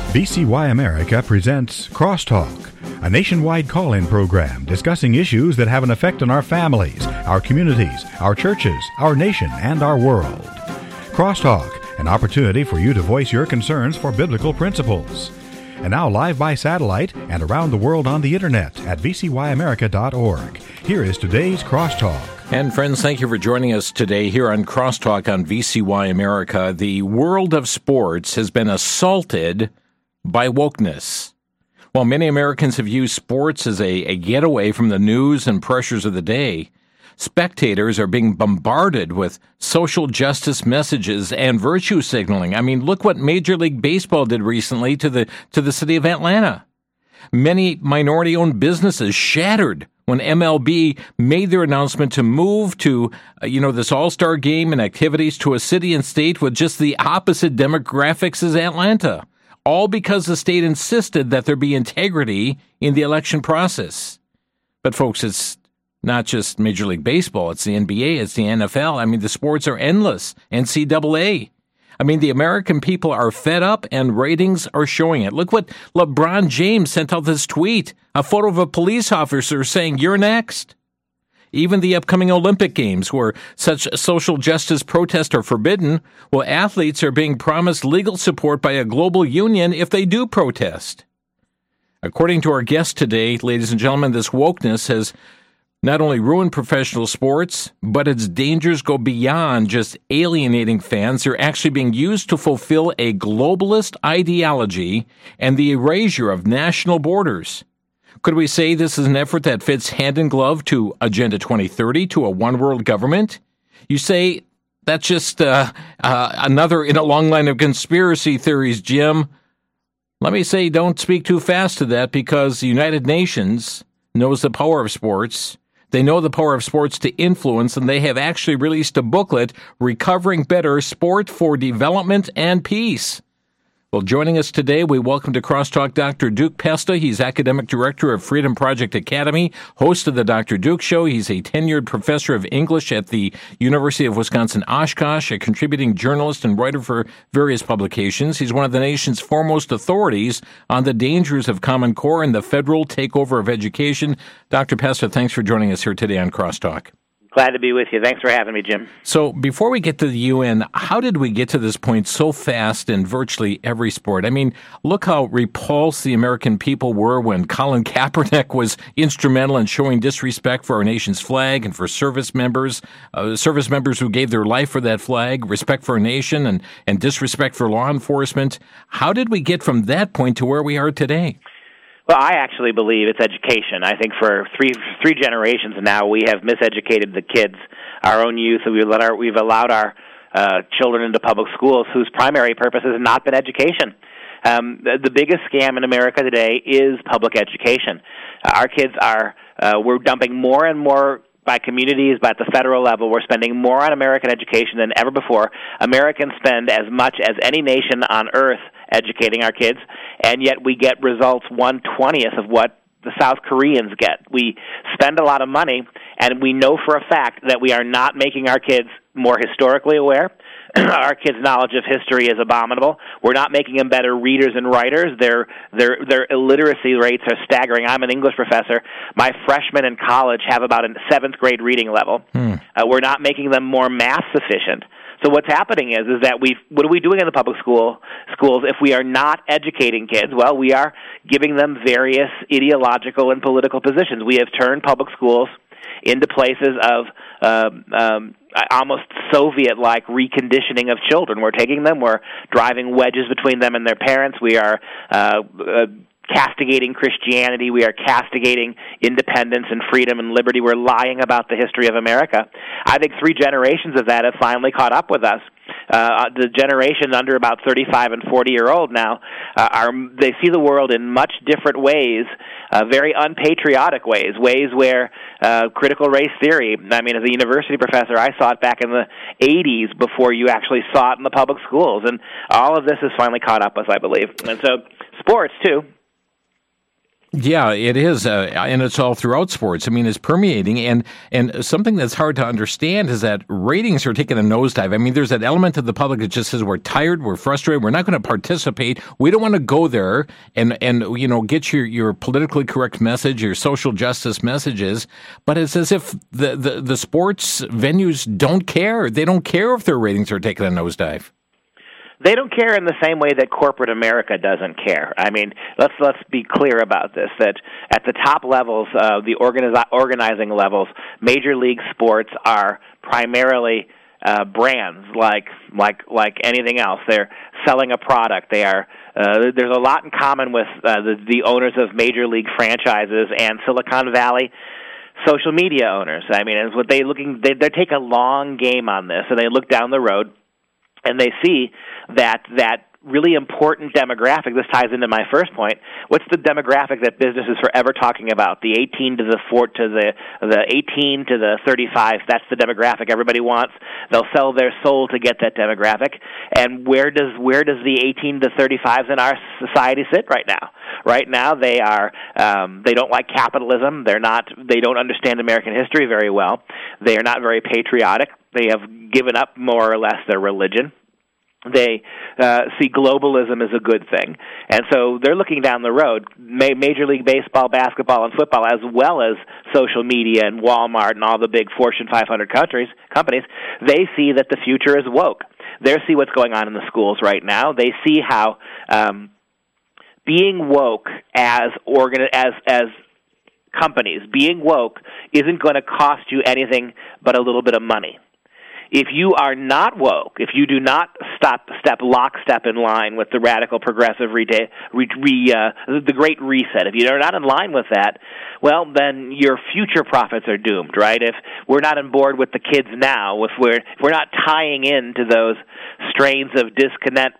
VCY America presents Crosstalk, a nationwide call-in program discussing issues that have an effect on our families, our communities, our churches, our nation, and our world. Crosstalk, an opportunity for you to voice your concerns for biblical principles. And now live by satellite and around the world on the internet at vcyamerica.org. Here is today's Crosstalk. And friends, thank you for joining us today here on Crosstalk on VCY America. The world of sports has been assaulted by wokeness. While many Americans have used sports as a getaway from the news and pressures of the day, spectators are being bombarded with social justice messages and virtue signaling. I mean, look what Major League Baseball did recently to the city of Atlanta. Many minority-owned businesses shattered when MLB made their announcement to move to, this all-star game and activities to a city and state with just the opposite demographics as Atlanta. All because the state insisted that there be integrity in the election process. But folks, it's not just Major League Baseball. It's the NBA. It's the NFL. I mean, the sports are endless. NCAA. I mean, the American people are fed up and ratings are showing it. Look what LeBron James sent out this tweet. A photo of a police officer saying, "You're next." Even the upcoming Olympic Games, where such social justice protests are forbidden, well, athletes are being promised legal support by a global union if they do protest. According to our guest today, ladies and gentlemen, this wokeness has not only ruined professional sports, but its dangers go beyond just alienating fans. They're actually being used to fulfill a globalist ideology and the erasure of national borders. Could we say this is an effort that fits hand in glove to Agenda 2030, to a one-world government? You say that's just another in a long line of conspiracy theories, Jim. Let me say don't speak too fast to that, because the United Nations knows the power of sports. They know the power of sports to influence, and they have actually released a booklet, Recovering Better, Sport for Development and Peace. Well, joining us today, we welcome to Crosstalk Dr. Duke Pesta. He's Academic Director of Freedom Project Academy, host of the Dr. Duke Show. He's a tenured professor of English at the University of Wisconsin-Oshkosh, a contributing journalist and writer for various publications. He's one of the nation's foremost authorities on the dangers of Common Core and the federal takeover of education. Dr. Pesta, thanks for joining us here today on Crosstalk. Glad to be with you. Thanks for having me, Jim. So before we get to the UN, how did we get to this point so fast in virtually every sport? I mean, look how repulsed the American people were when Colin Kaepernick was instrumental in showing disrespect for our nation's flag and for service members who gave their life for that flag, respect for our nation and disrespect for law enforcement. How did we get from that point to where we are today? Well, I actually believe it's education. I think for three generations now, we have miseducated the kids, our own youth. We've allowed our children into public schools whose primary purpose has not been education. The biggest scam in America today is public education. Our kids we're dumping more and more by communities, but at the federal level, we're spending more on American education than ever before. Americans spend as much as any nation on earth educating our kids, and yet we get results 1/20th of what the South Koreans get. We spend a lot of money, and we know for a fact that we are not making our kids more historically aware. Our kids' knowledge of history is abominable. We're not making them better readers and writers. Their illiteracy rates are staggering. I'm an English professor. My freshmen in college have about a 7th grade reading level. We're not making them more math sufficient. So what's happening is that what are we doing in the public schools if we are not educating kids? Well, we are giving them various ideological and political positions. We have turned public schools into places of almost Soviet-like reconditioning of children. We're taking them, we're driving wedges between them and their parents. We are castigating Christianity. We are castigating independence and freedom and liberty. We're lying about the history of America. I think 3 generations of that have finally caught up with us. The generation under about 35 and 40-year-old now, they see the world in much different ways, very unpatriotic ways where critical race theory, I mean, as a university professor, I saw it back in the 80s before you actually saw it in the public schools. And all of this has finally caught up with us, I believe. And so sports, too. Yeah, it is, and it's all throughout sports. I mean, it's permeating, and something that's hard to understand is that ratings are taking a nosedive. I mean, there's that element of the public that just says we're tired, we're frustrated, we're not going to participate, we don't want to go there and get your politically correct message, your social justice messages. But it's as if the sports venues don't care. They don't care if their ratings are taking a nosedive. They don't care in the same way that corporate America doesn't care. I mean, let's be clear about this, that at the top levels, the organizing levels, Major League sports are primarily brands like anything else. They're selling a product. They are there's a lot in common with the owners of Major League franchises and Silicon Valley social media owners. I mean, it's what they take a long game on this, and they look down the road and they see that really important demographic. This ties into my first point. What's the demographic that business is forever talking about? The 18 to the 18 to the 35. That's the demographic everybody wants. They'll sell their soul to get that demographic. And where does the 18 to 35s in our society sit right now? Right now, they are they don't like capitalism. They don't understand American history very well. They are not very patriotic. They have given up more or less their religion. They see globalism as a good thing. And so they're looking down the road, Major League Baseball, basketball, and football, as well as social media and Walmart and all the big Fortune 500 companies. They see that the future is woke. They see what's going on in the schools right now. They see how being woke as companies, being woke isn't going to cost you anything but a little bit of money. If you are not woke, if you do not step lockstep in line with the radical progressive the Great Reset, if you're not in line with that, well, then your future profits are doomed, right? If we're not on board with the kids now, if we're not tying into those strains of discontent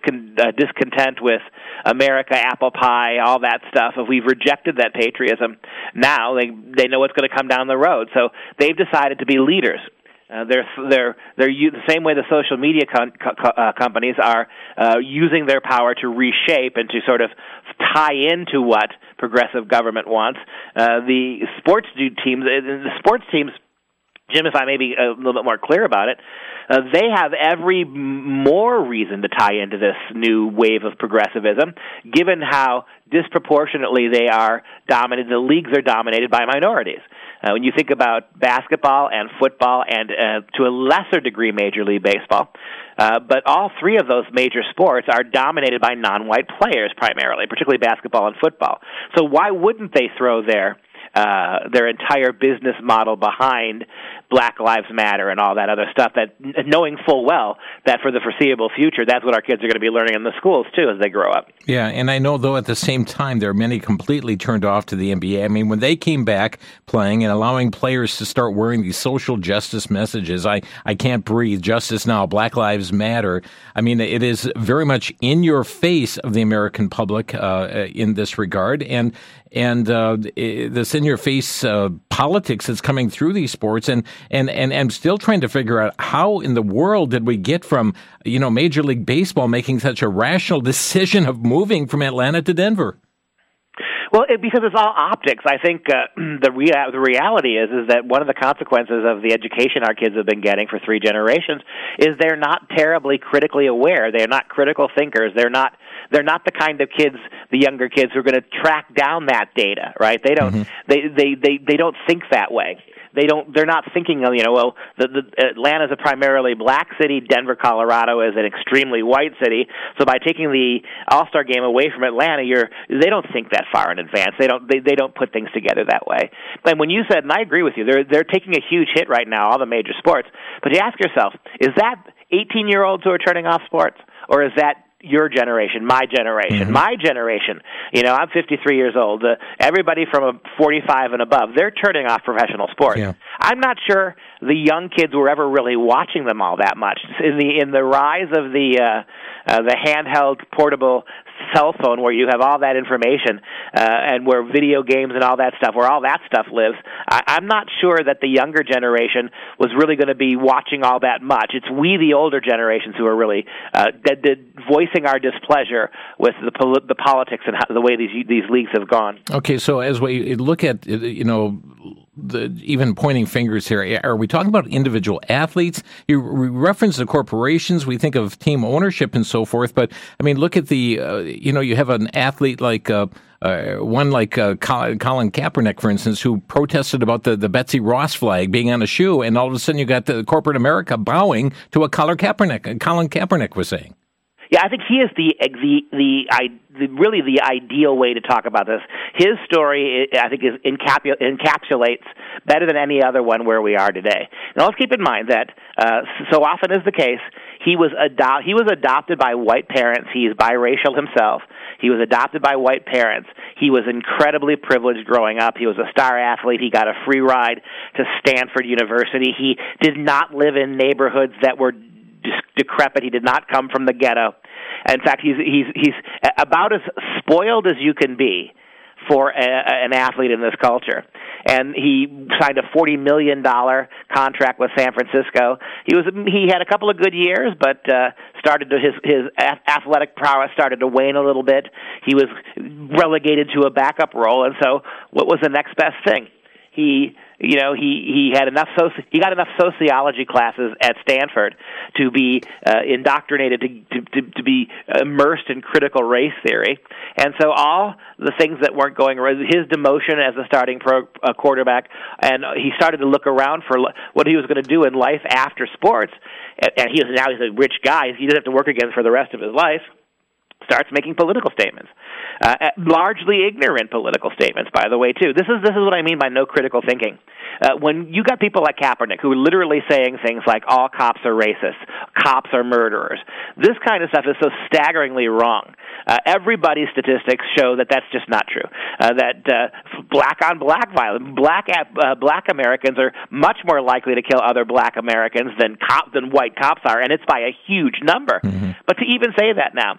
with America, apple pie, all that stuff, if we've rejected that patriotism, now they know what's going to come down the road. So they've decided to be leaders. They're the same way the social media companies are using their power to reshape and to sort of tie into what progressive government wants. The sports teams, Jim, if I may be a little bit more clear about it, they have every more reason to tie into this new wave of progressivism, given how disproportionately they are dominated. The leagues are dominated by minorities. When you think about basketball and football and to a lesser degree Major League Baseball, but all three of those major sports are dominated by non-white players primarily, particularly basketball and football. So why wouldn't they throw their entire business model behind Black Lives Matter and all that other stuff, that knowing full well that for the foreseeable future, that's what our kids are going to be learning in the schools, too, as they grow up. Yeah, and I know, though, at the same time, there are many completely turned off to the NBA. I mean, when they came back playing and allowing players to start wearing these social justice messages, I can't breathe, justice now, Black Lives Matter, I mean, it is very much in your face of the American public in this regard, and this in-your-face politics that's coming through these sports, and I'm still trying to figure out how in the world did we get from, Major League Baseball making such a rational decision of moving from Atlanta to Denver? Well, because it's all optics. I think the reality is that one of the consequences of the education our kids have been getting for 3 generations is they're not terribly critically aware. They're not critical thinkers. They're not the kind of kids, the younger kids, who are going to track down that data, right? They don't. Mm-hmm. They don't think that way. They're not thinking, the Atlanta's a primarily black city, Denver, Colorado is an extremely white city. So by taking the All-Star game away from Atlanta, they don't think that far in advance. They don't put things together that way. And when you said, and I agree with you, they're taking a huge hit right now, all the major sports. But you ask yourself, is that 18-year-olds who are turning off sports, or is that your generation, my generation? Mm-hmm. My generation, I'm 53 years old. Everybody from 45 and above, they're turning off professional sports. Yeah. I'm not sure the young kids were ever really watching them all that much. In the rise of the handheld portable cell phone where you have all that information and where video games and all that stuff, where all that stuff lives, I'm not sure that the younger generation was really going to be watching all that much. It's we, the older generations, who are really voicing our displeasure with the politics and the way these leagues have gone. Okay, so as we look at, even pointing fingers here, are we talking about individual athletes? You reference the corporations, we think of team ownership and so forth, but I mean, look at you have an athlete like Colin Kaepernick, for instance, who protested about the Betsy Ross flag being on a shoe, and all of a sudden you got the corporate America bowing to what Colin Kaepernick was saying. Yeah, I think he is really the ideal way to talk about this. His story, I think, encapsulates better than any other one where we are today. Now, let's keep in mind that so often is the case, he was adopted by white parents. He's biracial himself. He was adopted by white parents. He was incredibly privileged growing up. He was a star athlete. He got a free ride to Stanford University. He did not live in neighborhoods that were decrepit. He did not come from the ghetto. In fact, he's about as spoiled as you can be for an athlete in this culture. And he signed a $40 million contract with San Francisco. He had a couple of good years, but his athletic prowess started to wane a little bit. He was relegated to a backup role, and so what was the next best thing? He got enough sociology classes at Stanford to be indoctrinated to be immersed in critical race theory, and so all the things that weren't going right, his demotion as a starting quarterback, and he started to look around for what he was going to do in life after sports, and he's a rich guy. He doesn't have to work again for the rest of his life. Starts making political statements, largely ignorant political statements, by the way, too. This is what I mean by no critical thinking. When you got people like Kaepernick who are literally saying things like all cops are racist, cops are murderers, this kind of stuff is so staggeringly wrong. Everybody's statistics show that that's just not true. That black-on-black violence, black Americans are much more likely to kill other black Americans than white cops are, and it's by a huge number. Mm-hmm. But to even say that now,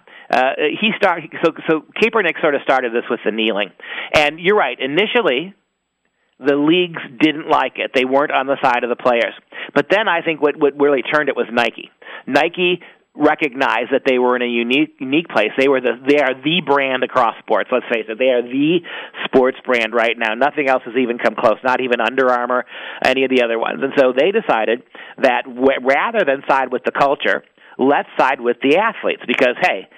so Kaepernick sort of started this with the kneeling, and you're right. Initially, the leagues didn't like it; they weren't on the side of the players. But then I think what really turned it was Nike. Nike recognized that they were in a unique place. They are the brand across sports. Let's face it, they are the sports brand right now. Nothing else has even come close. Not even Under Armour, any of the other ones. And so they decided that rather than side with the culture, let's side with the athletes because hey.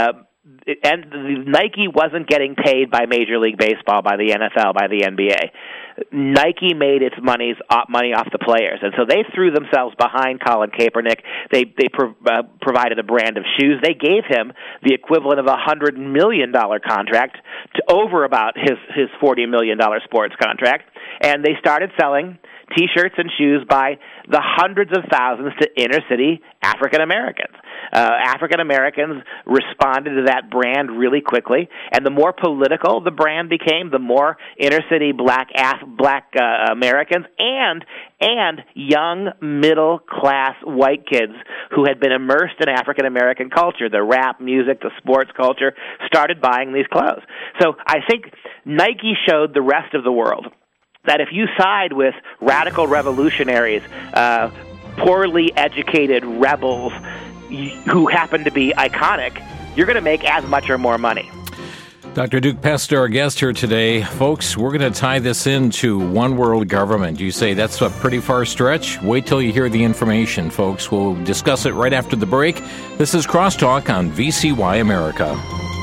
And Nike wasn't getting paid by Major League Baseball, by the NFL, by the NBA. Nike made its money off the players, and so they threw themselves behind Colin Kaepernick. They provided a brand of shoes. They gave him the equivalent of $100 million contract to over about his $40 million sports contract, and they started selling T-shirts and shoes by the hundreds of thousands to inner-city African Americans. African Americans responded to that brand really quickly, and the more political the brand became, the more inner-city black Americans and young middle-class white kids who had been immersed in African American culture, the rap music, the sports culture, started buying these clothes. So I think Nike showed the rest of the world that if you side with radical revolutionaries, poorly educated rebels who happen to be iconic, you're going to make as much or more money. Dr. Duke Pesta, our guest here today. Folks, we're going to tie this into one world government. You say that's a pretty far stretch? Wait till you hear the information, folks. We'll discuss it right after the break. This is Crosstalk on VCY America.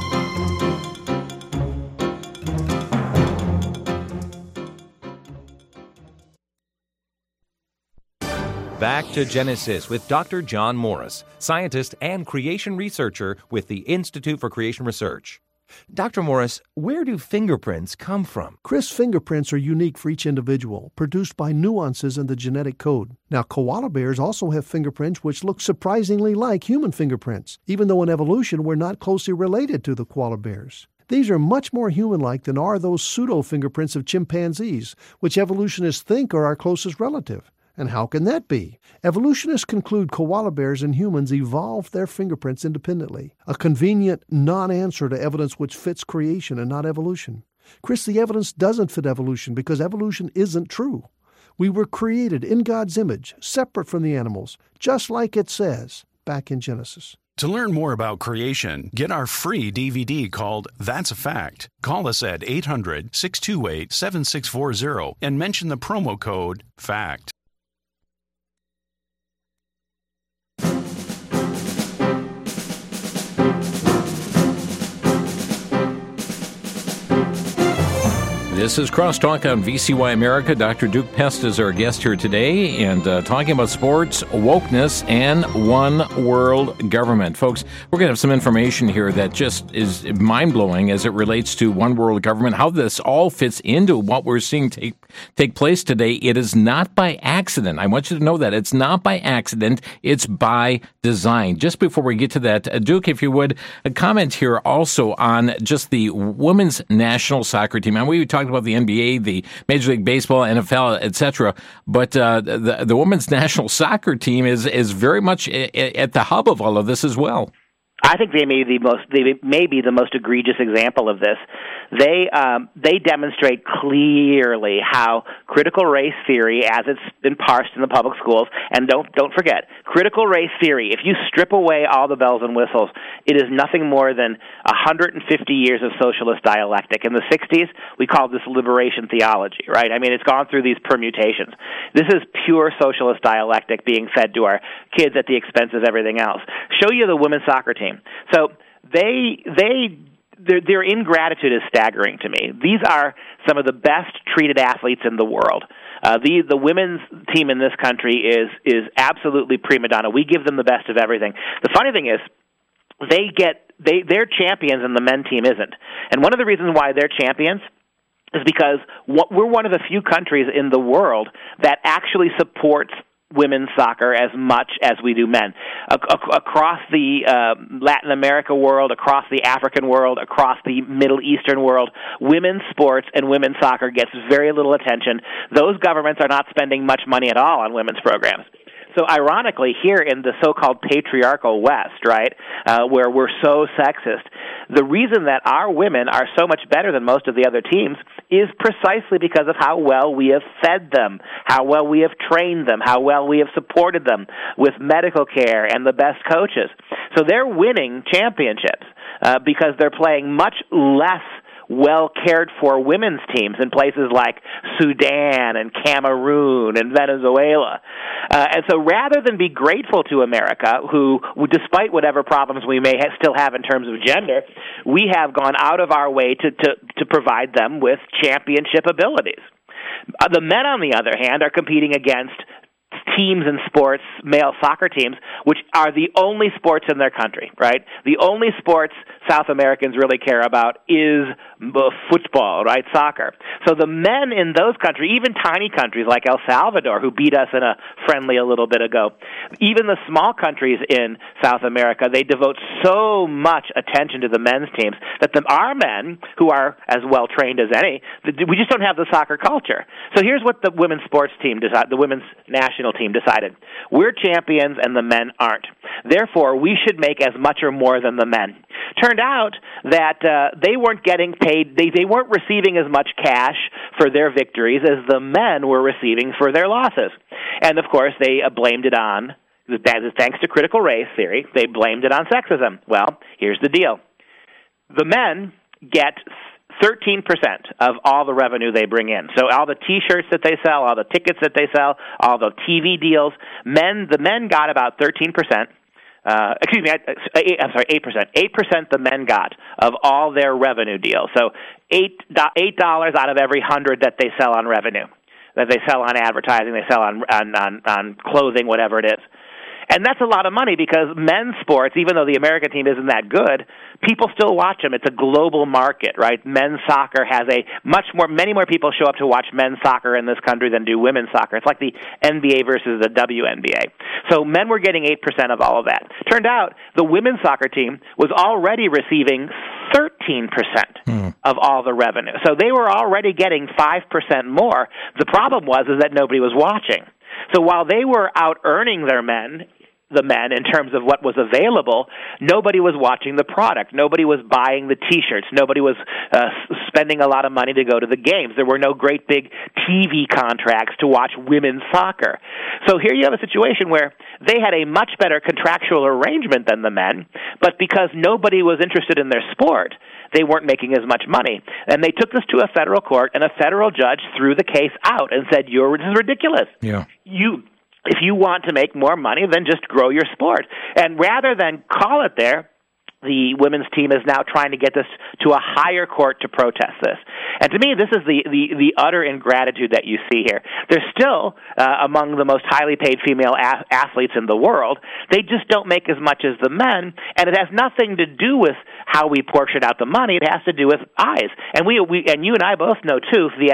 Back to Genesis with Dr. John Morris, scientist and creation researcher with the Institute for Creation Research. Dr. Morris, where do fingerprints come from? Chris, fingerprints are unique for each individual, produced by nuances in the genetic code. Now, koala bears also have fingerprints which look surprisingly like human fingerprints, even though in evolution we're not closely related to the koala bears. These are much more human-like than are those pseudo-fingerprints of chimpanzees, which evolutionists think are our closest relative. And how can that be? Evolutionists conclude koala bears and humans evolved their fingerprints independently, a convenient non-answer to evidence which fits creation and not evolution. Chris, the evidence doesn't fit evolution because evolution isn't true. We were created in God's image, separate from the animals, just like it says back in Genesis. To learn more about creation, get our free DVD called That's a Fact. Call us at 800-628-7640 and mention the promo code FACT. This is Crosstalk on VCY America. Dr. Duke Pest is our guest here today, and talking about sports, wokeness, and one world government. Folks, we're going to have some information here that just is mind-blowing as it relates to one world government, how this all fits into what we're seeing take place today. It is not by accident. I want you to know that. It's not by accident. It's by design. Just before we get to that, Duke, if you would, a comment here also on just the women's national soccer team. And we talked about the NBA, the Major League Baseball, NFL, etc. But the women's national soccer team is very much at the hub of all of this as well. I think they may be the most egregious example of this. They demonstrate clearly how critical race theory, as it's been parsed in the public schools, and don't forget, critical race theory, if you strip away all the bells and whistles, it is nothing more than 150 years of socialist dialectic. In the 60s, we called this liberation theology, right? I mean, it's gone through these permutations. This is pure socialist dialectic being fed to our kids at the expense of everything else. Show you the women's soccer team. So their ingratitude is staggering to me. These are some of the best treated athletes in the world. The women's team in this country is absolutely prima donna. We give them the best of everything. The funny thing is, they're champions and the men team isn't. And one of the reasons why they're champions is because we're one of the few countries in the world that actually supports women's soccer as much as we do men. Across the Latin America world, across the African world, across the Middle Eastern world, women's sports and women's soccer gets very little attention. Those governments are not spending much money at all on women's programs. So ironically, here in the so-called patriarchal West, right, where we're so sexist, the reason that our women are so much better than most of the other teams is precisely because of how well we have fed them, how well we have trained them, how well we have supported them with medical care and the best coaches. So they're winning championships because they're playing much less well-cared-for women's teams in places like Sudan and Cameroon and Venezuela. And so rather than be grateful to America, who, despite whatever problems we may still have in terms of gender, we have gone out of our way to provide them with championship abilities. The men, on the other hand, are competing against teams in sports, male soccer teams, which are the only sports in their country, right? The only sports South Americans really care about is football, right, soccer. So the men in those countries, even tiny countries like El Salvador, who beat us in a friendly a little bit ago, even the small countries in South America, they devote so much attention to the men's teams that our men, who are as well trained as any, we just don't have the soccer culture. So here's what the women's sports team decided, the women's national team decided. We're champions and the men aren't. Therefore, we should make as much or more than the men. Turned out that they weren't getting paid, they weren't receiving as much cash for their victories as the men were receiving for their losses. And, of course, they blamed it on, thanks to critical race theory, they blamed it on sexism. Well, here's the deal. The men get 13% of all the revenue they bring in. So all the T-shirts that they sell, all the tickets that they sell, all the TV deals, the men got about 13%. Excuse me, I'm sorry, 8%. 8% the men got of all their revenue deals. So $8 out of every 100 that they sell on revenue, that they sell on advertising, they sell on clothing, whatever it is. And that's a lot of money because men's sports, even though the American team isn't that good, people still watch them. It's a global market, right? Men's soccer has many more people show up to watch men's soccer in this country than do women's soccer. It's like the NBA versus the WNBA. So men were getting 8% of all of that. Turned out the women's soccer team was already receiving 13% of all the revenue. So they were already getting 5% more. The problem was that nobody was watching. So while they were out earning the men in terms of what was available, nobody was watching the product. Nobody was buying the T-shirts. Nobody was spending a lot of money to go to the games. There were no great big TV contracts to watch women's soccer. So here you have a situation where they had a much better contractual arrangement than the men, but because nobody was interested in their sport, they weren't making as much money. And they took this to a federal court, and a federal judge threw the case out and said, this is ridiculous. Yeah. If you want to make more money, then just grow your sport. And rather than call it there, the women's team is now trying to get this to a higher court to protest this. And to me, this is the utter ingratitude that you see here. They're still among the most highly paid female athletes in the world. They just don't make as much as the men, and it has nothing to do with how we portion out the money. It has to do with eyes. And we and you and I both know, too, the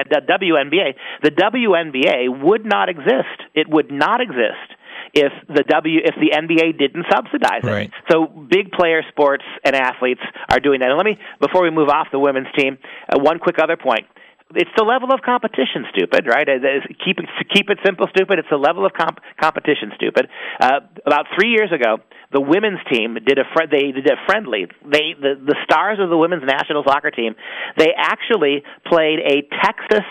WNBA would not exist. It would not exist if the NBA didn't subsidize it. Right. So big player sports and athletes are doing that. And before we move off the women's team, one quick other point. It's the level of competition, stupid, right? Keep it simple, stupid. It's the level of competition, stupid. About 3 years ago, the women's team did a friendly. The stars of the women's national soccer team, they actually played a Texas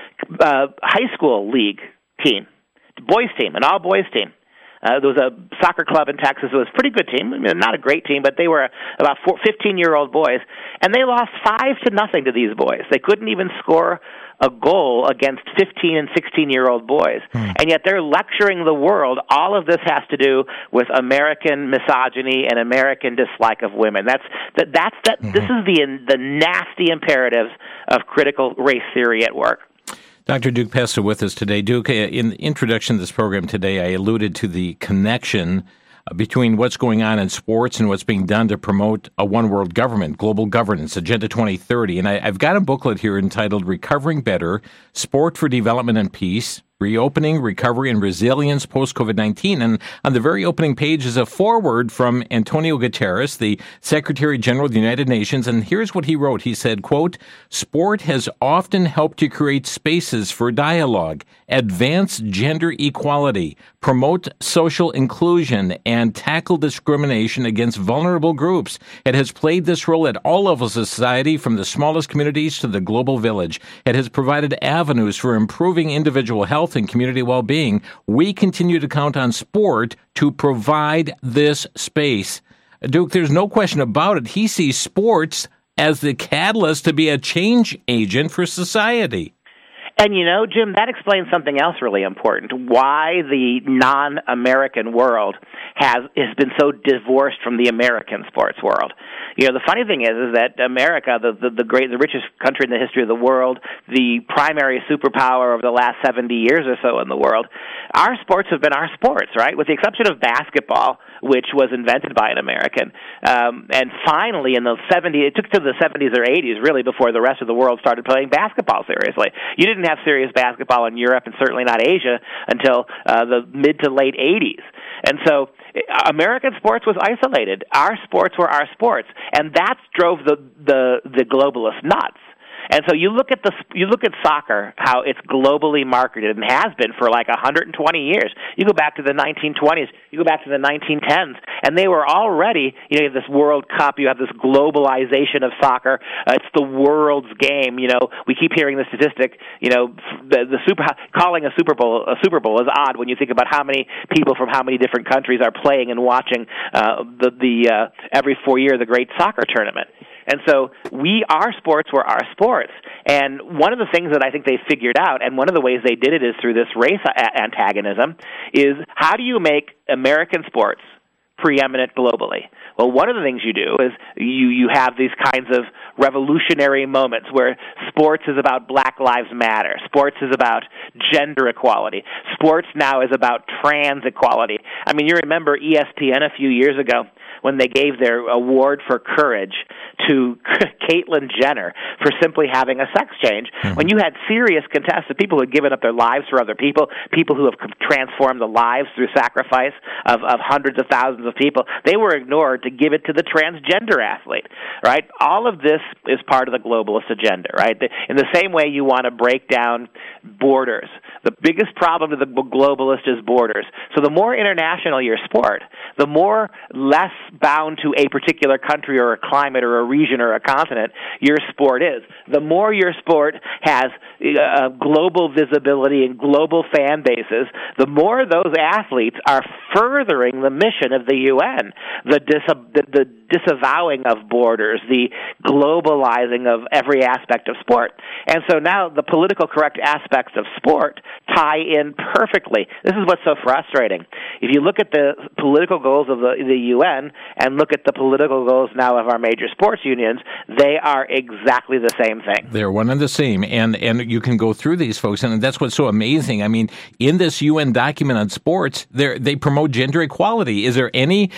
high school league team, boys team, an all-boys team. There was a soccer club in Texas. It was a pretty good team. I mean, not a great team, but they were about 15-year-old boys, and they lost 5-0 to these boys. They couldn't even score a goal against 15 and 16-year-old boys, and yet they're lecturing the world. All of this has to do with American misogyny and American dislike of women. This is the nasty imperatives of critical race theory at work. Dr. Duke Pesta with us today. Duke, in the introduction to this program today, I alluded to the connection between what's going on in sports and what's being done to promote a one world government, global governance, Agenda 2030. And I've got a booklet here entitled Recovering Better, Sport for Development and Peace, Reopening, Recovery, and Resilience Post-COVID-19. And on the very opening page is a foreword from Antonio Guterres, the Secretary General of the United Nations. And here's what he wrote. He said, quote, "Sport has often helped to create spaces for dialogue, advance gender equality, promote social inclusion, and tackle discrimination against vulnerable groups. It has played this role at all levels of society, from the smallest communities to the global village. It has provided avenues for improving individual health and community well-being. We continue to count on sport to provide this space." Duke, there's no question about it. He sees sports as the catalyst to be a change agent for society. And, Jim, that explains something else really important, why the non-American world has been so divorced from the American sports world. The funny thing is that America, the richest country in the history of the world, the primary superpower of the last 70 years or so in the world, our sports have been our sports, right? With the exception of basketball, which was invented by an American. And finally, in the 70s, it took to the 70s or 80s, really, before the rest of the world started playing basketball seriously. You didn't have serious basketball in Europe and certainly not Asia until the mid to late 80s. And so American sports was isolated. Our sports were our sports, and that drove the globalists nuts. And so you look at soccer, how it's globally marketed and has been for like 120 years. You go back to the 1920s, you go back to the 1910s, and they were already, you have this World Cup, you have this globalization of soccer. It's the world's game. We keep hearing the statistic. Calling a Super Bowl is odd when you think about how many people from how many different countries are playing and watching every 4 years the great soccer tournament. And so our sports were our sports. And one of the things that I think they figured out, and one of the ways they did it is through this race antagonism, is how do you make American sports preeminent globally? Well, one of the things you do is you have these kinds of revolutionary moments where sports is about Black Lives Matter. Sports is about gender equality. Sports now is about trans equality. I mean, you remember ESPN a few years ago. when they gave their award for courage to Caitlyn Jenner for simply having a sex change. When you had serious contested people who had given up their lives for other people, people who have transformed the lives through sacrifice of hundreds of thousands of people, they were ignored to give it to the transgender athlete, right? All of this is part of the globalist agenda, right? In the same way you want to break down borders. The biggest problem to the globalist is borders. So the more international your sport, the more less bound to a particular country or a climate or a region or a continent your sport is. The more your sport has global visibility and global fan bases, the more those athletes are furthering the mission of the UN, the disavowing of borders, the globalizing of every aspect of sport. And so now the political correct aspects of sport tie in perfectly. This is what's so frustrating. If you look at the political goals of the UN and look at the political goals now of our major sports unions, they are exactly the same thing. They're one and the same, and you can go through these folks, and that's what's so amazing. I mean, in this UN document on sports, they promote gender equality. Is there any,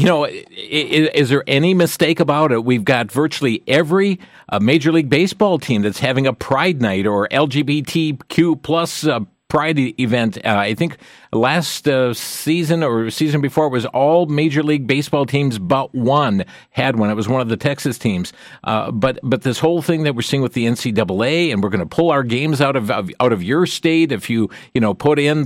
is there any mistake about it? We've got virtually every Major League Baseball team that's having a Pride Night or LGBTQ plus Pride event. I think last season or season before, it was all Major League Baseball teams but one had one. It was one of the Texas teams. But this whole thing that we're seeing with the NCAA, and we're going to pull our games out of your state if you put in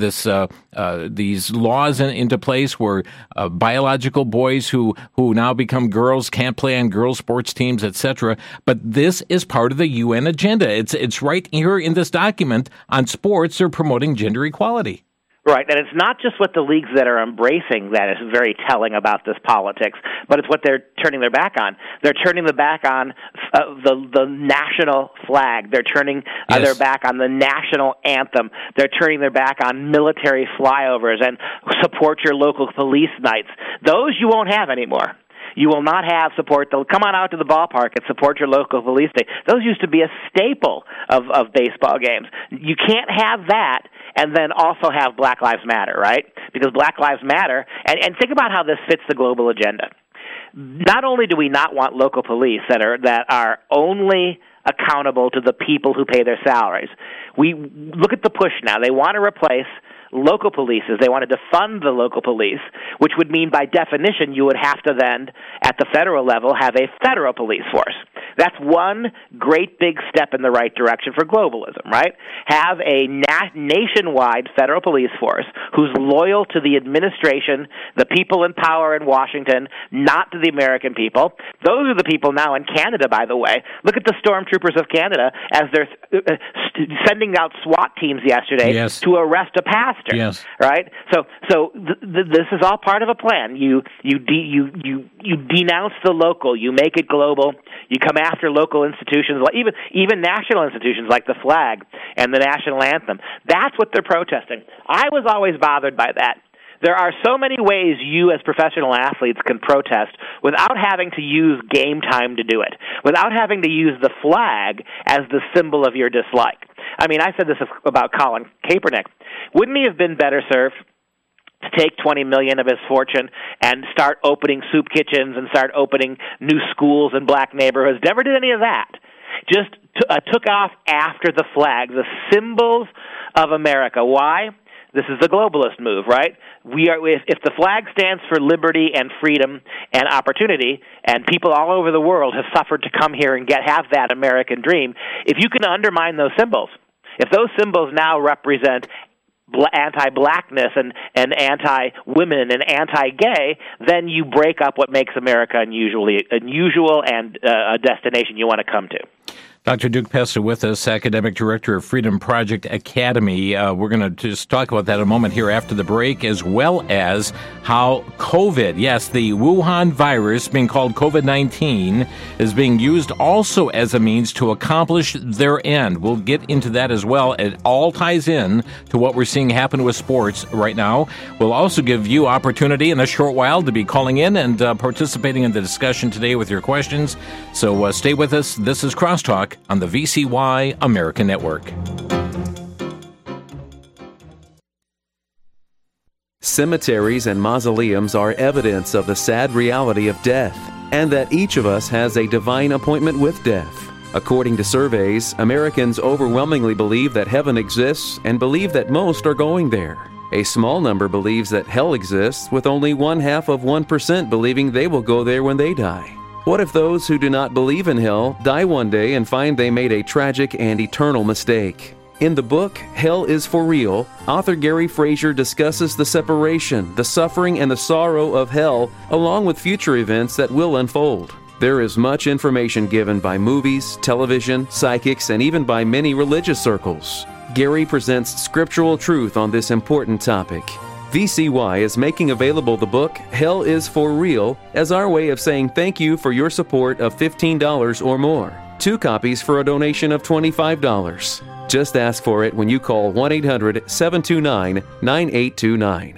these laws into place where biological boys who now become girls can't play on girls sports teams, etc. But this is part of the UN agenda. It's right here in this document on sports. They're promoting gender equality. Right, and it's not just what the leagues that are embracing that is very telling about this politics, but it's what they're turning their back on. They're turning their back on the national flag. They're turning their back on the national anthem. They're turning their back on military flyovers and support your local police nights. Those you won't have anymore. You will not have support. They'll come on out to the ballpark and support your local police station. Those used to be a staple of baseball games. You can't have that and then also have Black Lives Matter, right? Because Black Lives Matter, and think about how this fits the global agenda. Not only do we not want local police that are only accountable to the people who pay their salaries. We look at the push now. They want to replace local polices. They want to defund the local police, which would mean by definition you would have to then, at the federal level, have a federal police force. That's one great big step in the right direction for globalism, right? Have a nationwide federal police force who's loyal to the administration, the people in power in Washington, not to the American people. Those are the people now in Canada, by the way. Look at the stormtroopers of Canada as they're sending out SWAT teams yesterday to arrest a pastor. Yes. Right. So this is all part of a plan. You denounce the local. You make it global. You come after local institutions, like even national institutions like the flag and the national anthem. That's what they're protesting. I was always bothered by that. There are so many ways you as professional athletes can protest without having to use game time to do it, without having to use the flag as the symbol of your dislike. I mean, I said this about Colin Kaepernick. Wouldn't he have been better served to take $20 million of his fortune and start opening soup kitchens and start opening new schools in black neighborhoods? Never did any of that. Just took off after the flag, the symbols of America. Why? This is the globalist move, right? If the flag stands for liberty and freedom and opportunity, and people all over the world have suffered to come here and have that American dream, if you can undermine those symbols, if those symbols now represent anti-blackness and anti-women and anti-gay, then you break up what makes America unusual and a destination you want to come to. Dr. Duke Pesta with us, Academic Director of Freedom Project Academy. We're going to just talk about that in a moment here after the break, as well as how COVID, yes, the Wuhan virus being called COVID-19, is being used also as a means to accomplish their end. We'll get into that as well. It all ties in to what we're seeing happen with sports right now. We'll also give you opportunity in a short while to be calling in and participating in the discussion today with your questions. So stay with us. This is Crosstalk on the VCY American Network. Cemeteries and mausoleums are evidence of the sad reality of death, and that each of us has a divine appointment with death. According to surveys, Americans overwhelmingly believe that heaven exists and believe that most are going there. A small number believes that hell exists, with only 0.5% believing they will go there when they die. What if those who do not believe in hell die one day and find they made a tragic and eternal mistake? In the book, Hell is for Real, author Gary Frazier discusses the separation, the suffering, and the sorrow of hell, along with future events that will unfold. There is much information given by movies, television, psychics, and even by many religious circles. Gary presents scriptural truth on this important topic. VCY is making available the book, Hell is for Real, as our way of saying thank you for your support of $15 or more. 2 copies for a donation of $25. Just ask for it when you call 1-800-729-9829.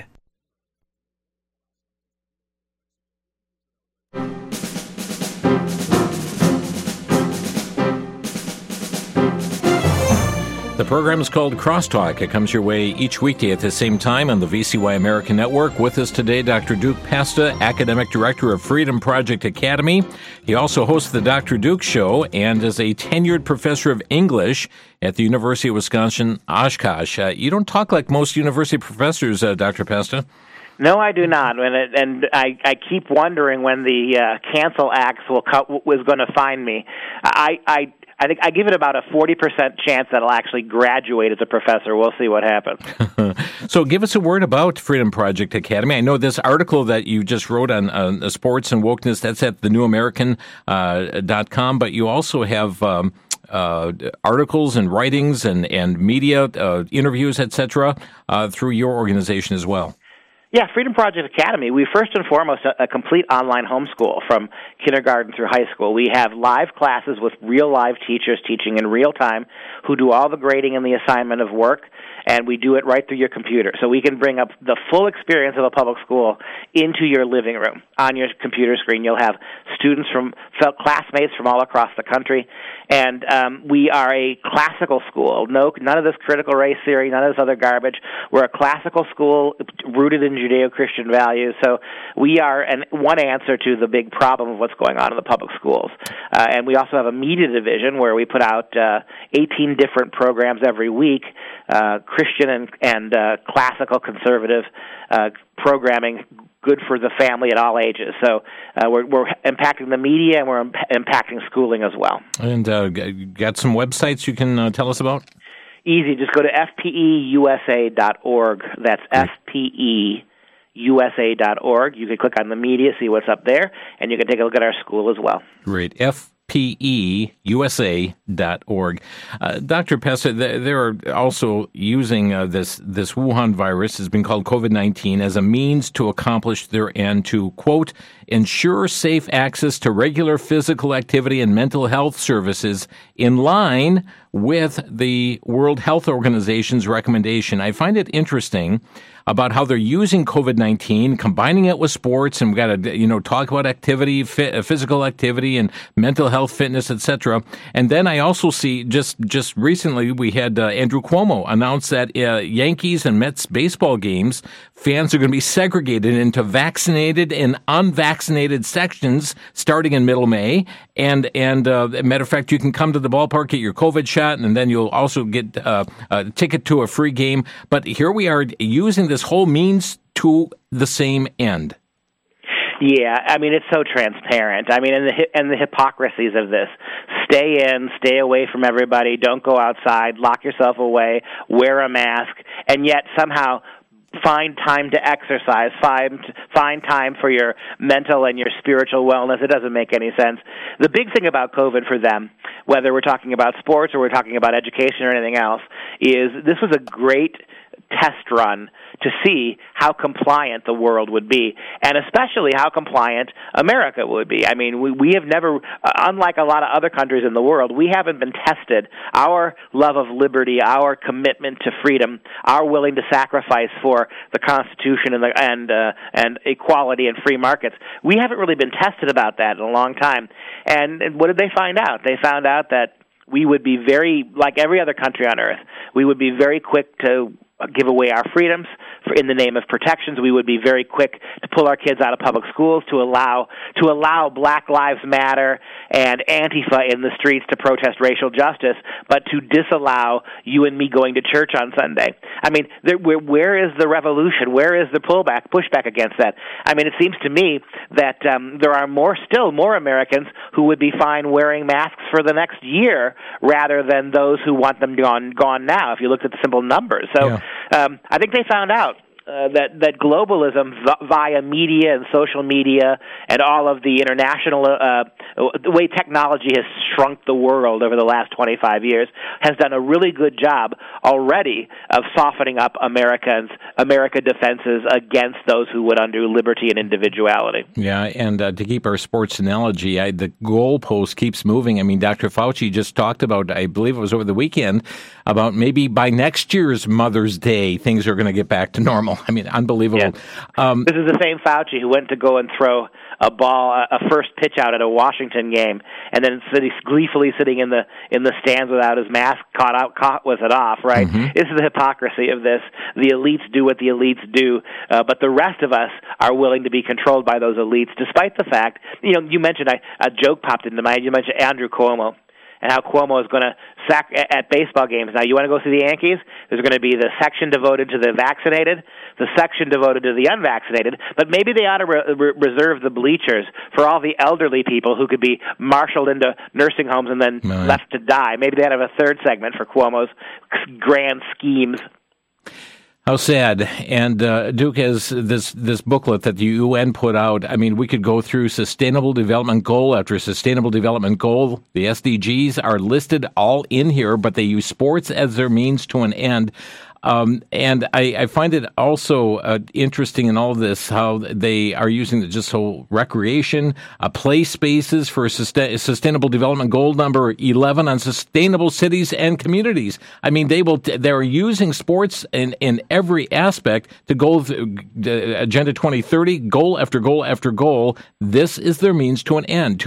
The program is called Crosstalk. It comes your way each weekday at the same time on the VCY American Network. With us today, Dr. Duke Pesta, Academic Director of Freedom Project Academy. He also hosts the Dr. Duke Show and is a tenured professor of English at the University of Wisconsin-Oshkosh. You don't talk like most university professors, Dr. Pesta. No, I do not, and I keep wondering when the cancel axe was going to find me. I think I give it about a 40% chance that I'll actually graduate as a professor. We'll see what happens. So give us a word about Freedom Project Academy. I know this article that you just wrote on sports and wokeness, that's at thenewamerican.com, but you also have articles and writings and media, interviews, etc., through your organization as well. Yeah, Freedom Project Academy, we first and foremost a complete online homeschool from kindergarten through high school. We have live classes with real live teachers teaching in real time who do all the grading and the assignment of work, and we do it right through your computer. So we can bring up the full experience of a public school into your living room. On your computer screen, you'll have students classmates from all across the country, and we are a classical school. None of this critical race theory, none of this other garbage. We're a classical school rooted in Judeo-Christian values. So we are one answer to the big problem of what's going on in the public schools. And we also have a media division where we put out 18 different programs every week, Christian and classical conservative programming, good for the family at all ages. So we're impacting the media and we're impacting schooling as well. And got some websites you can tell us about? Easy. Just go to fpeusa.org. That's fpeusa.org. You can click on the media, see what's up there, and you can take a look at our school as well. Great. fpeusa.org. Dr. Pesta, they're also using this Wuhan virus, has been called COVID-19, as a means to accomplish their end to, quote, ensure safe access to regular physical activity and mental health services in line with the World Health Organization's recommendation. I find it interesting about how they're using COVID-19, combining it with sports, and we've got to, talk about activity, physical activity, and mental health, fitness, etc. And then I also see just recently we had Andrew Cuomo announce that Yankees and Mets baseball games, fans are going to be segregated into vaccinated and unvaccinated sections starting in middle May. And matter of fact, you can come to the ballpark, get your COVID shot, and then you'll also get a ticket to a free game. But here we are using this whole means to the same end. Yeah, I mean, it's so transparent. I mean, and the hypocrisies of this. Stay in, stay away from everybody, don't go outside, lock yourself away, wear a mask, and yet somehow find time to exercise, find time for your mental and your spiritual wellness. It doesn't make any sense. The big thing about COVID for them, whether we're talking about sports or we're talking about education or anything else, is this was a great test run to see how compliant the world would be, and especially how compliant America would be. I mean, we have never, unlike a lot of other countries in the world, we haven't been tested. Our love of liberty, our commitment to freedom, our willing to sacrifice for the Constitution and equality and free markets, we haven't really been tested about that in a long time. And what did they find out? They found out that we would be very, like every other country on earth, we would be very quick to give away our freedoms, in the name of protections. We would be very quick to pull our kids out of public schools, to allow Black Lives Matter and Antifa in the streets to protest racial justice, but to disallow you and me going to church on Sunday. I mean, where is the revolution? Where is the pushback against that? I mean, it seems to me that there are still more Americans who would be fine wearing masks for the next year rather than those who want them gone now, if you looked at the simple numbers. So I think they found out that globalism via media and social media and all of the international the way technology has shrunk the world over the last 25 years has done a really good job already of softening up America defenses against those who would undo liberty and individuality. Yeah, and to keep our sports analogy, the goalpost keeps moving. I mean, Dr. Fauci just talked about, I believe it was over the weekend, about maybe by next year's Mother's Day, things are going to get back to normal. I mean, unbelievable. Yeah. This is the same Fauci who went to go and throw a first pitch out at a Washington game, and then gleefully sitting in the stands without his mask caught with it off. Right? Mm-hmm. This is the hypocrisy of this. The elites do what the elites do, but the rest of us are willing to be controlled by those elites, despite the fact. You mentioned a joke popped into mind. You mentioned Andrew Cuomo. And how Cuomo is going to sack at baseball games. Now, you want to go see the Yankees? There's going to be the section devoted to the vaccinated, the section devoted to the unvaccinated, but maybe they ought to reserve the bleachers for all the elderly people who could be marshaled into nursing homes and then left to die. Maybe they ought to have a third segment for Cuomo's grand schemes. How sad. And Duke has this booklet that the UN put out. I mean, we could go through Sustainable Development Goal after Sustainable Development Goal. The SDGs are listed all in here, but they use sports as their means to an end. And I find it also interesting in all of this how they are using just whole recreation, play spaces for Sustainable Development Goal number 11 on sustainable cities and communities. I mean, they're using sports in every aspect to go Agenda 2030, goal after goal after goal. This is their means to an end.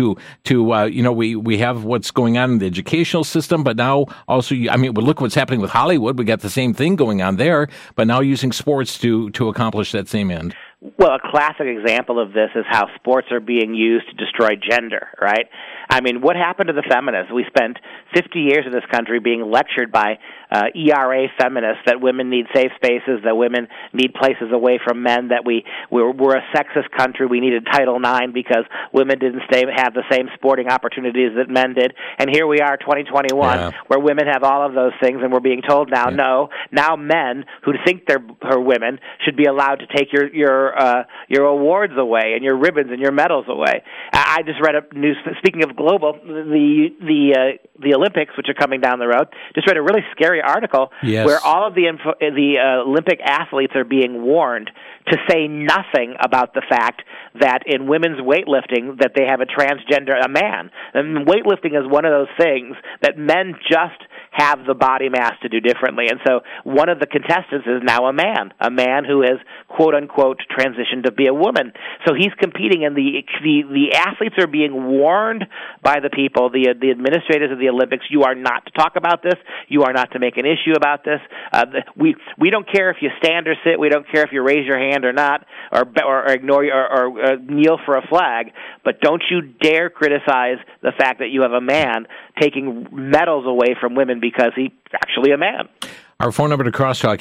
We have what's going on in the educational system, but now also, I mean, look what's happening with Hollywood. We got the same thing going on there, but now using sports to accomplish that same end. Well, a classic example of this is how sports are being used to destroy gender, right? I mean, what happened to the feminists? We spent 50 years in this country being lectured by ERA feminists that women need safe spaces, that women need places away from men, that we're a sexist country, we needed Title IX because women didn't have the same sporting opportunities that men did. And here we are, 2021, where women have all of those things, and we're being told now men who think they're women should be allowed to take your awards away and your ribbons and your medals away. I just read a news. Speaking of global, the Olympics, which are coming down the road, just read a really scary article where all of the Olympic athletes are being warned to say nothing about the fact that in women's weightlifting that they have a man. And weightlifting is one of those things that men just have the body mass to do differently. And so one of the contestants is now a man who has, quote-unquote, transitioned to be a woman. So he's competing, and the athletes are being warned by the people, the administrators of the Olympics, you are not to talk about this, you are not to make an issue about this. We don't care if you stand or sit, we don't care if you raise your hand or not, or ignore or kneel for a flag, but don't you dare criticize the fact that you have a man taking medals away from women because he's actually a man. Our phone number to Crosstalk,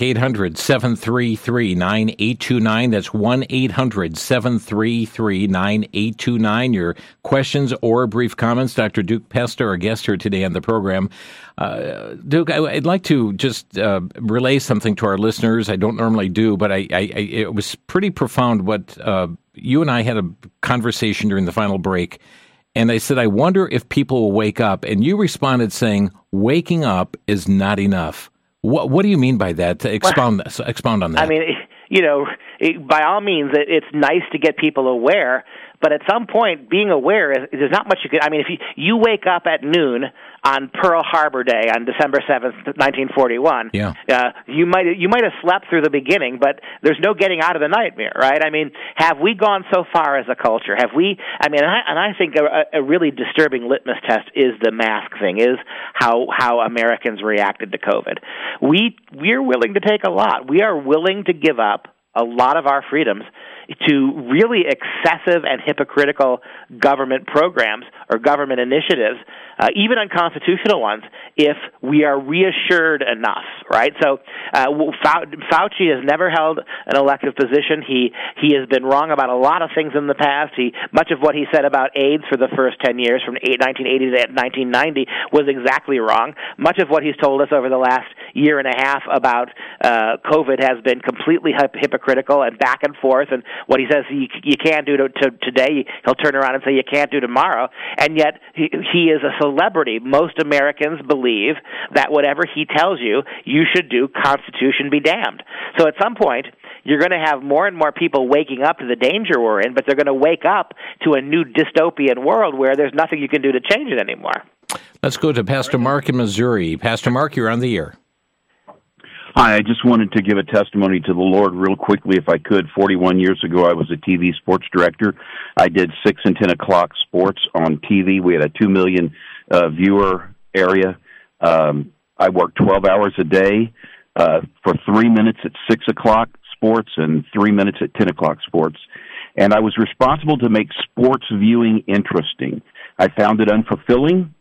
800-733-9829. That's 1-800-733-9829. Your questions or brief comments. Dr. Duke Pesta, our guest here today on the program. Duke, I'd like to just relay something to our listeners. I don't normally do, but it was pretty profound what you and I had a conversation during the final break. And I said, I wonder if people will wake up. And you responded saying, waking up is not enough. What do you mean by that? Expound on that. I mean, by all means, it's nice to get people aware, but at some point, being aware, there's not much you can. I mean, if you wake up at noon on Pearl Harbor Day on December 7th, 1941, you might have slept through the beginning, but there's no getting out of the nightmare, right? I mean, have we gone so far as a culture? Have we? I mean, I think a really disturbing litmus test is the mask thing, is how Americans reacted to COVID. We're willing to take a lot. We are willing to give up a lot of our freedoms to really excessive and hypocritical government programs or government initiatives, even unconstitutional ones, if we are reassured enough, right? So Fauci has never held an elective position. He has been wrong about a lot of things in the past. Much of what he said about AIDS for the first 10 years, from 1980 to 1990, was exactly wrong. Much of what he's told us over the last year and a half about COVID has been completely hypocritical and back and forth, and what he says you can't do to today, he'll turn around and say you can't do tomorrow. And yet he is a celebrity. Most Americans believe that whatever he tells you, you should do. Constitution be damned. So at some point, you're going to have more and more people waking up to the danger we're in, but they're going to wake up to a new dystopian world where there's nothing you can do to change it anymore. Let's go to Pastor Mark in Missouri. Pastor Mark, you're on the air. Hi, I just wanted to give a testimony to the Lord real quickly, if I could. 41 years ago, I was a TV sports director. I did 6 and 10 o'clock sports on TV. We had a 2 million viewer area. I worked 12 hours a day for 3 minutes at 6 o'clock sports and 3 minutes at 10 o'clock sports. And I was responsible to make sports viewing interesting. I found it unfulfilling.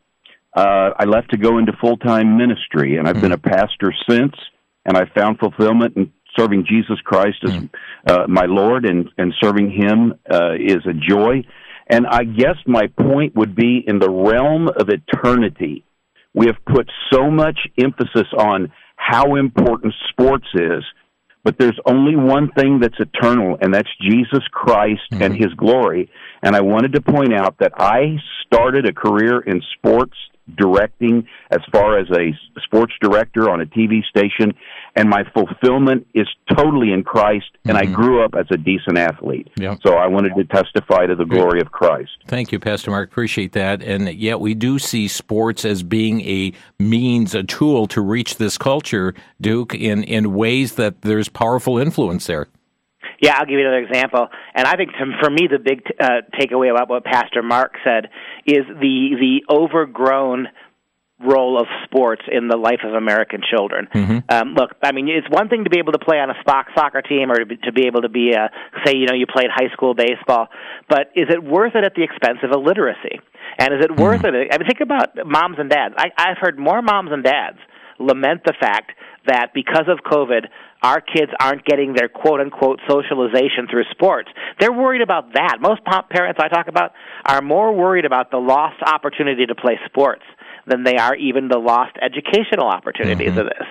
I left to go into full-time ministry, and I've been a pastor since. And I found fulfillment in serving Jesus Christ as my Lord, and serving Him is a joy. And I guess my point would be, in the realm of eternity, we have put so much emphasis on how important sports is, but there's only one thing that's eternal, and that's Jesus Christ and His glory. And I wanted to point out that I started a career in sports directing as far as a sports director on a TV station, and my fulfillment is totally in Christ, and I grew up as a decent athlete. Yep. So I wanted to testify to the glory of Christ. Thank you, Pastor Mark. Appreciate that. And yet we do see sports as being a means, a tool to reach this culture, Duke, in ways that there's powerful influence there. Yeah, I'll give you another example. And I think, for me, the big takeaway about what Pastor Mark said is the overgrown role of sports in the life of American children. Look, I mean, it's one thing to be able to play on a soccer team, or to be able to be, you played high school baseball, but is it worth it at the expense of illiteracy? And is it worth it? I mean, think about moms and dads. I've heard more moms and dads lament the fact that because of COVID, our kids aren't getting their quote-unquote socialization through sports. They're worried about that. Most parents I talk about are more worried about the lost opportunity to play sports than they are even the lost educational opportunities of this.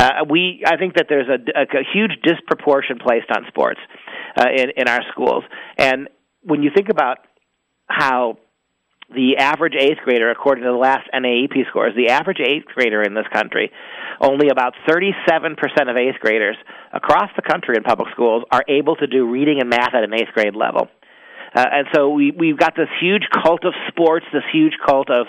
I think that there's a huge disproportion placed on sports in our schools. And when you think about how the average 8th grader, according to the last NAEP scores, the average 8th grader in this country, only about 37% of 8th graders across the country in public schools are able to do reading and math at an 8th grade level. And so we've got this huge cult of sports, this huge cult of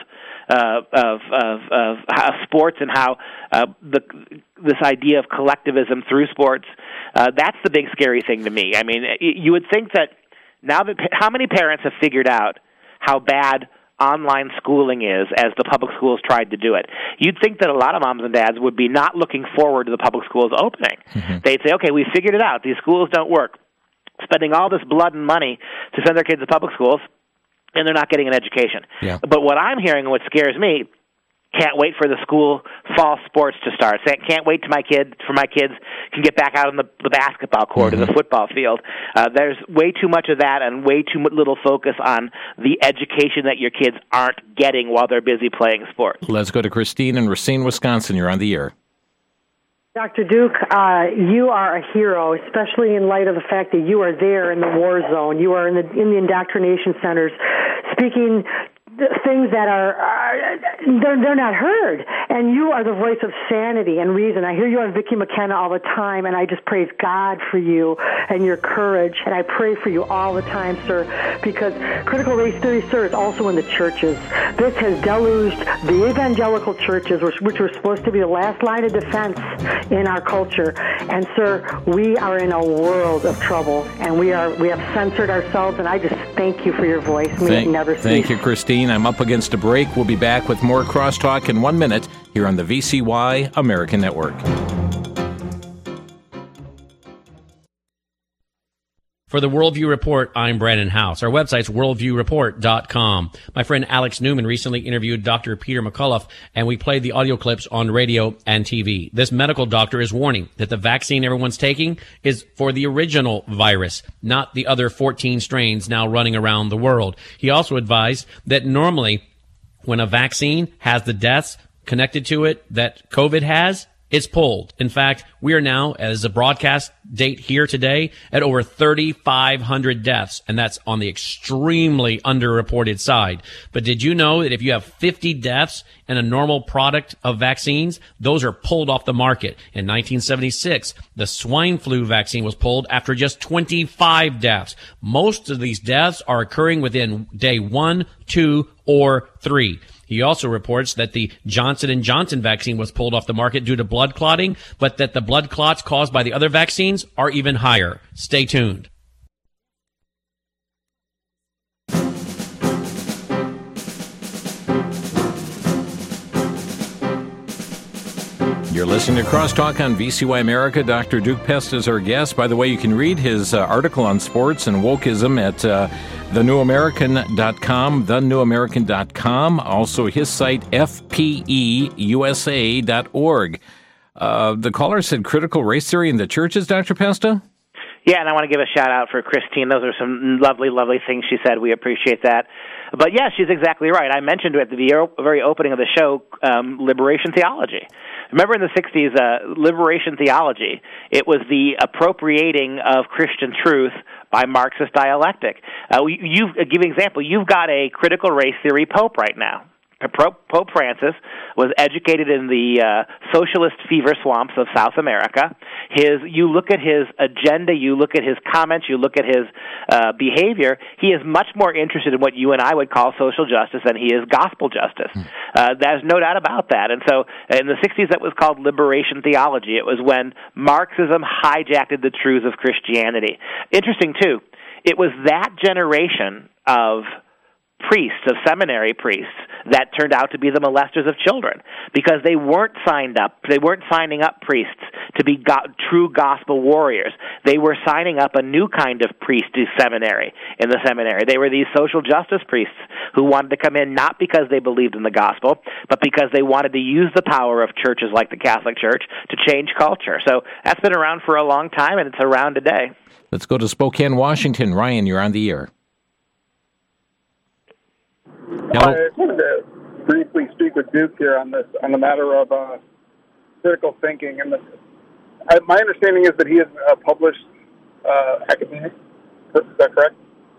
sports, and how this idea of collectivism through sports, that's the big scary thing to me. I mean, you would think that now that how many parents have figured out how bad online schooling is as the public schools tried to do it. You'd think that a lot of moms and dads would be not looking forward to the public schools opening. They'd say, okay, we figured it out. These schools don't work. Spending all this blood and money to send their kids to public schools, and they're not getting an education. Yeah. But what I'm hearing, and what scares me, can't wait for the school fall sports to start. Can't wait for my kids can get back out on the basketball court or the football field. There's way too much of that, and way too little focus on the education that your kids aren't getting while they're busy playing sports. Let's go to Christine in Racine, Wisconsin. You're on the air. Dr. Duke, you are a hero, especially in light of the fact that you are there in the war zone. You are in the indoctrination centers, speaking things that they're not heard, and you are the voice of sanity and reason. I hear you on Vicki McKenna all the time, and I just praise God for you and your courage, and I pray for you all the time, sir, because critical race theory, sir, is also in the churches. This has deluged the evangelical churches, which were supposed to be the last line of defense in our culture, and sir, we are in a world of trouble, and we have censored ourselves, and I just thank you for your voice. May it never cease. Thank you, Christine. I'm up against a break. We'll be back with more Crosstalk in 1 minute here on the VCY American Network. For the Worldview Report, I'm Brandon House. Our website's worldviewreport.com. My friend Alex Newman recently interviewed Dr. Peter McCullough, and we played the audio clips on radio and TV. This medical doctor is warning that the vaccine everyone's taking is for the original virus, not the other 14 strains now running around the world. He also advised that normally when a vaccine has the deaths connected to it that COVID has, it's pulled. In fact, we are now, as a broadcast date here today, at over 3,500 deaths, and that's on the extremely underreported side. But did you know that if you have 50 deaths in a normal product of vaccines, those are pulled off the market? In 1976, the swine flu vaccine was pulled after just 25 deaths. Most of these deaths are occurring within day 1, 2, or 3. He also reports that the Johnson & Johnson vaccine was pulled off the market due to blood clotting, but that the blood clots caused by the other vaccines are even higher. Stay tuned. You're listening to Crosstalk on VCY America. Dr. Duke Pest is our guest. By the way, you can read his article on sports and wokeism at thenewamerican.com, thenewamerican.com. Also, his site, fpeusa.org. The caller said critical race theory in the churches, Dr. Pesta? Yeah, and I want to give a shout-out for Christine. Those are some lovely, lovely things she said. We appreciate that. But, yeah, she's exactly right. I mentioned at the very opening of the show, liberation theology. Remember in the 60s, liberation theology, it was the appropriating of Christian truth by Marxist dialectic. Give an example. You've got a critical race theory pope right now. Pope Francis was educated in the socialist fever swamps of South America. You look at his agenda, you look at his comments, you look at his behavior, he is much more interested in what you and I would call social justice than he is gospel justice. There's no doubt about that. And so in the 60s, that was called liberation theology. It was when Marxism hijacked the truths of Christianity. Interesting, too, it was that generation of priests, of seminary priests, that turned out to be the molesters of children because they weren't signing up priests to be true gospel warriors. They were signing up a new kind of priest in the seminary. They were these social justice priests who wanted to come in not because they believed in the gospel, but because they wanted to use the power of churches like the Catholic Church to change culture. So that's been around for a long time, and it's around today. Let's go to Spokane, Washington. Ryan, you're on the air. I just wanted to briefly speak with Duke here on the matter of critical thinking. And my understanding is that he is a published academic. Is that correct?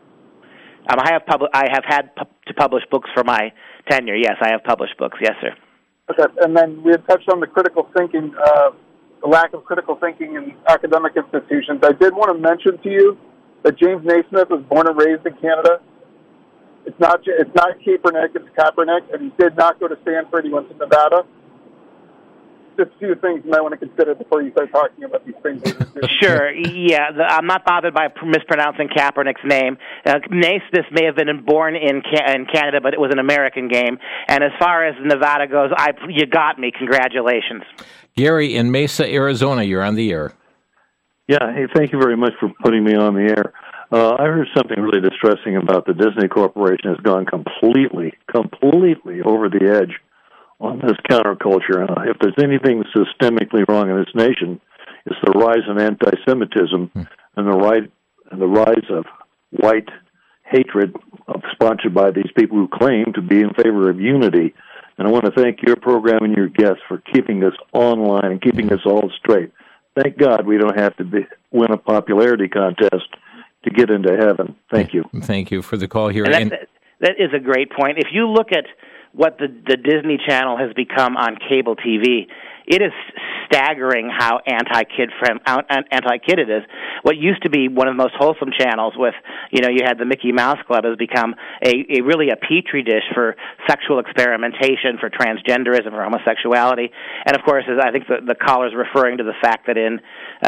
I have had to publish books for my tenure. Yes, I have published books. Yes, sir. Okay, and then we had touched on the critical thinking, the lack of critical thinking in academic institutions. I did want to mention to you that James Naismith was born and raised in Canada. It's not Kaepernick, it's Kaepernick, and he did not go to Stanford. He went to Nevada. Just a few things you might want to consider before you start talking about these things. Sure, yeah. I'm not bothered by mispronouncing Kaepernick's name. Naismith may have been born in Canada, but it was an American game. And as far as Nevada goes, you got me. Congratulations. Gary in Mesa, Arizona, you're on the air. Yeah, hey, thank you very much for putting me on the air. I heard something really distressing about the Disney Corporation has gone completely over the edge on this counterculture. If there's anything systemically wrong in this nation, it's the rise of anti-Semitism and the rise of white hatred sponsored by these people who claim to be in favor of unity. And I want to thank your program and your guests for keeping us online and keeping us all straight. Thank God we don't have to win a popularity contest to get into heaven. Thank you. Thank you for the call here. And that is a great point. If you look at what the Disney Channel has become on cable TV, it is staggering how anti-kid it is. What used to be one of the most wholesome channels with, you had the Mickey Mouse Club, has become really a petri dish for sexual experimentation, for transgenderism, for homosexuality. And of course, as I think the caller's referring to the fact that in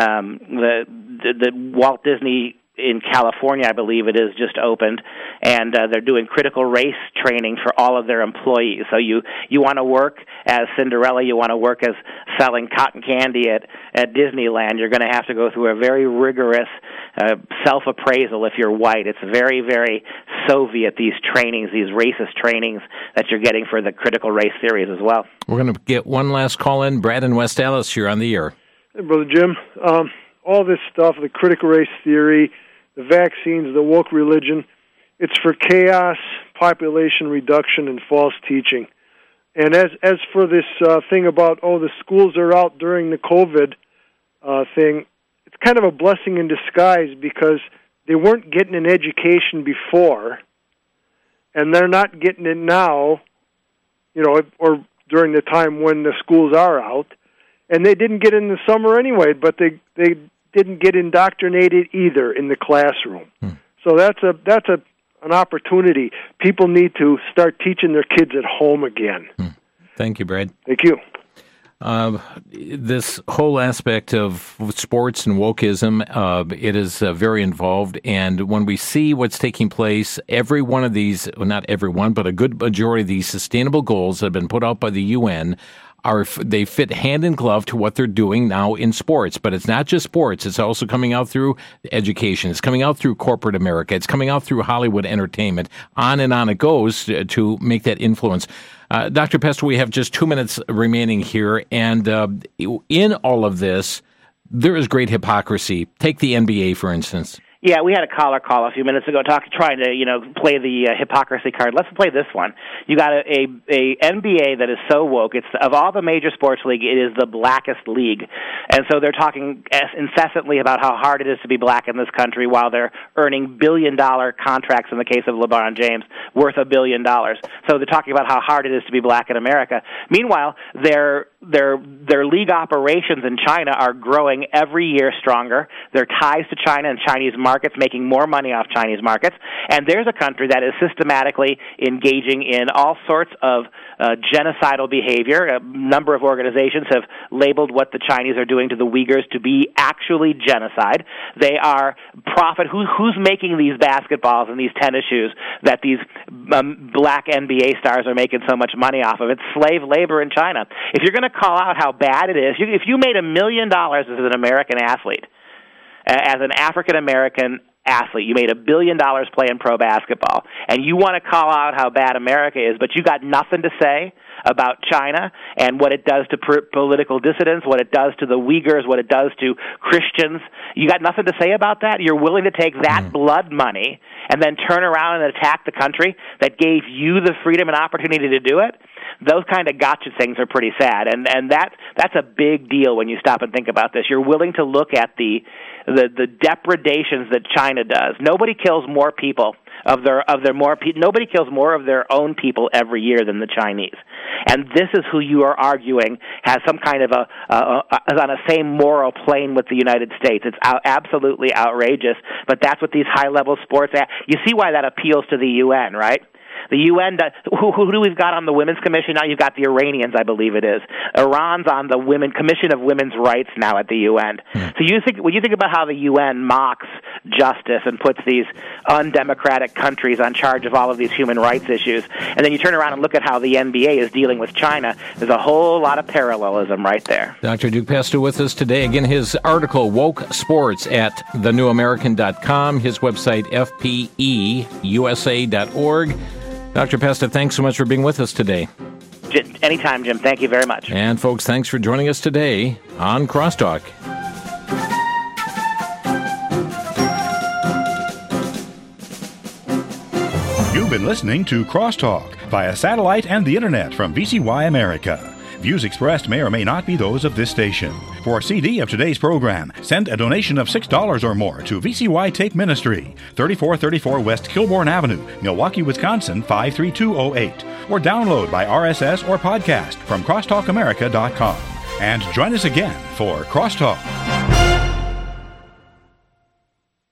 the Walt Disney in California, I believe it is, just opened, and they're doing critical race training for all of their employees. So you want to work as Cinderella, you want to work as selling cotton candy at Disneyland, you're going to have to go through a very rigorous self-appraisal if you're white. It's very, very Soviet, these trainings, these racist trainings that you're getting for the critical race theories as well. We're going to get one last call in. Brad in West Allis, you're on the air. Hey, Brother Jim. All this stuff, the critical race theory, the vaccines, the woke religion, it's for chaos, population reduction, and false teaching. And as for this thing about, the schools are out during the COVID thing, it's kind of a blessing in disguise because they weren't getting an education before, and they're not getting it now, or during the time when the schools are out. And they didn't get in the summer anyway, but they didn't get indoctrinated either in the classroom. So that's an opportunity. People need to start teaching their kids at home again. Thank you, Brad. Thank you. This whole aspect of sports and wokeism, it is very involved. And when we see what's taking place, every one of these, well, not every one, but a good majority of these sustainable goals that have been put out by the UN they fit hand in glove to what they're doing now in sports. But it's not just sports. It's also coming out through education. It's coming out through corporate America. It's coming out through Hollywood entertainment. On and on it goes to make that influence. Dr. Pester, we have just 2 minutes remaining here. And in all of this, there is great hypocrisy. Take the NBA, for instance. Yeah, we had a caller call a few minutes ago trying to, play the hypocrisy card. Let's play this one. You got a NBA that is so woke. It's of all the major sports league, it is the blackest league. And so they're talking incessantly about how hard it is to be black in this country while they're earning billion-dollar contracts in the case of LeBron James, worth $1 billion. So they're talking about how hard it is to be black in America. Meanwhile, their league operations in China are growing every year stronger. Their ties to China and Chinese markets, making more money off Chinese markets. And there's a country that is systematically engaging in all sorts of genocidal behavior. A number of organizations have labeled what the Chinese are doing to the Uyghurs to be actually genocide. They are profit. Who's making these basketballs and these tennis shoes that these black NBA stars are making so much money off of? It's slave labor in China. If you're going to call out how bad it is, if you made $1 million as an American athlete, as an African-American athlete, you made $1 billion playing pro basketball, and you want to call out how bad America is, but you got nothing to say about China and what it does to political dissidents, what it does to the Uyghurs, what it does to Christians. You got nothing to say about that? You're willing to take that blood money and then turn around and attack the country that gave you the freedom and opportunity to do it? Those kind of gotcha things are pretty sad, and that's a big deal when you stop and think about this. You're willing to look at the depredations that China does. Nobody kills more people nobody kills more of their own people every year than the Chinese. And this is who you are arguing has some kind of is on a same moral plane with the United States. It's absolutely outrageous, but that's what these high-level sports you see why that appeals to the UN, right? The UN, who do we've got on the Women's Commission now? You've got the Iranians, I believe it is. Iran's on the Commission of Women's Rights now at the UN. So when you think about how the UN mocks justice and puts these undemocratic countries on charge of all of these human rights issues, and then you turn around and look at how the NBA is dealing with China, there's a whole lot of parallelism right there. Dr. Duke Pester with us today. Again, his article, Woke Sports, at thenewamerican.com. His website, fpeusa.org. Dr. Pester, thanks so much for being with us today. Anytime, Jim. Thank you very much. And folks, thanks for joining us today on Crosstalk. You've been listening to Crosstalk via satellite and the internet from VCY America. Views expressed may or may not be those of this station. For a CD of today's program, send a donation of $6 or more to VCY Take Ministry, 3434 West Kilbourne Avenue, Milwaukee, Wisconsin, 53208, or download by RSS or podcast from crosstalkamerica.com. And join us again for Crosstalk.